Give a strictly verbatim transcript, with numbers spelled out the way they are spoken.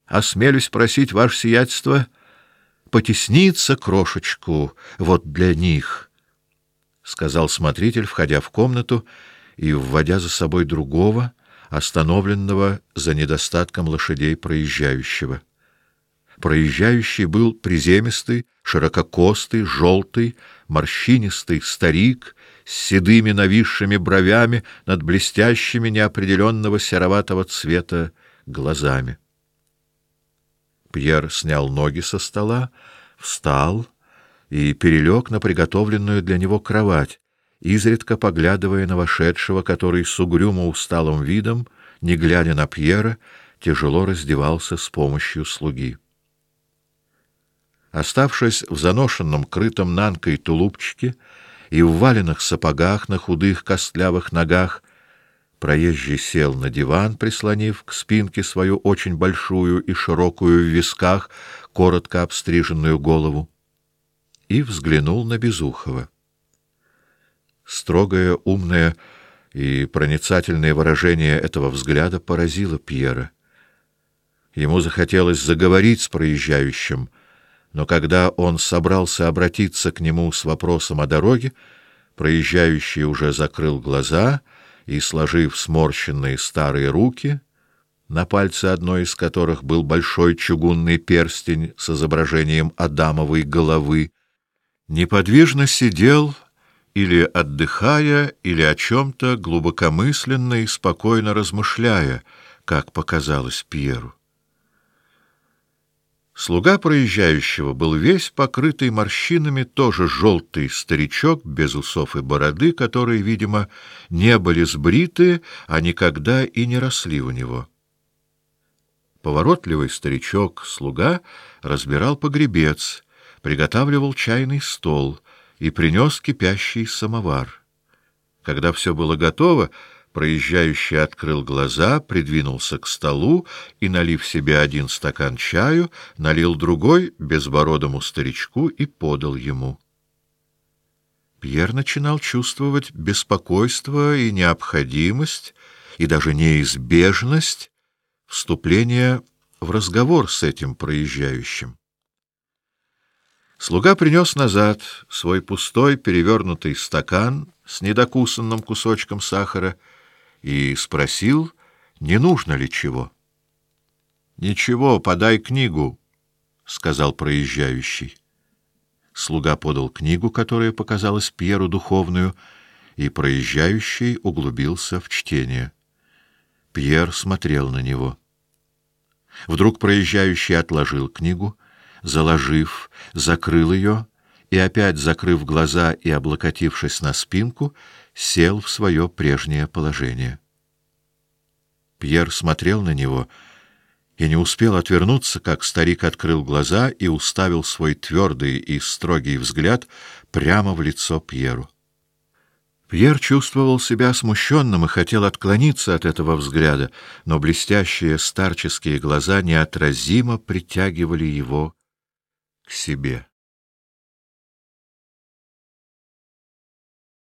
осмелюсь просить ваше сиятельство потесниться крошечку вот для них, — сказал смотритель, входя в комнату и вводя за собой другого, остановленного за недостатком лошадей проезжающего. Проезжающий был приземистый, ширококостый, желтый, морщинистый старик с седыми нависшими бровями над блестящими неопределенного сероватого цвета глазами. Пьер снял ноги со стола, встал и перелег на приготовленную для него кровать, изредка поглядывая на вошедшего, который с угрюмо усталым видом, не глядя на Пьера, тяжело раздевался с помощью слуги. Оставшись в заношенном крытом нанкой тулупчике и в валенных сапогах на худых костлявых ногах, проезжий сел на диван, прислонив к спинке свою очень большую и широкую в висках, коротко обстриженную голову, и взглянул на Безухова. Строгое, умное и проницательное выражение этого взгляда поразило Пьера. Ему захотелось заговорить с проезжающим, но когда он собрался обратиться к нему с вопросом о дороге, проезжающий уже закрыл глаза и, сложив сморщенные старые руки, на пальце одной из которых был большой чугунный перстень с изображением Адамовой головы, неподвижно сидел, или отдыхая, или о чем-то глубокомысленно и спокойно размышляя, как показалось Пьеру. Слуга проезжающего был весь покрытый морщинами, тоже желтый старичок, без усов и бороды, которые, видимо, не были сбриты, а никогда и не росли у него. Поворотливый старичок-слуга разбирал погребец, приготавливал чайный стол и принес кипящий самовар. Когда все было готово, проезжающий открыл глаза, придвинулся к столу и, налив себе один стакан чаю, налил другой безбородому старичку и подал ему. Пьер начинал чувствовать беспокойство и необходимость, и даже неизбежность вступления в разговор с этим проезжающим. Слуга принес назад свой пустой перевернутый стакан с недокусанным кусочком сахара и спросил, не нужно ли чего. — Ничего, подай книгу, — сказал проезжающий. Слуга подал книгу, которая показалась Пьеру духовную, и проезжающий углубился в чтение. Пьер смотрел на него. Вдруг проезжающий отложил книгу, заложив, закрыл ее и, опять закрыв глаза и облокотившись на спинку, сел в свое прежнее положение. Пьер смотрел на него и не успел отвернуться, как старик открыл глаза и уставил свой твердый и строгий взгляд прямо в лицо Пьеру. Пьер чувствовал себя смущенным и хотел отклониться от этого взгляда, но блестящие старческие глаза неотразимо притягивали его к себе.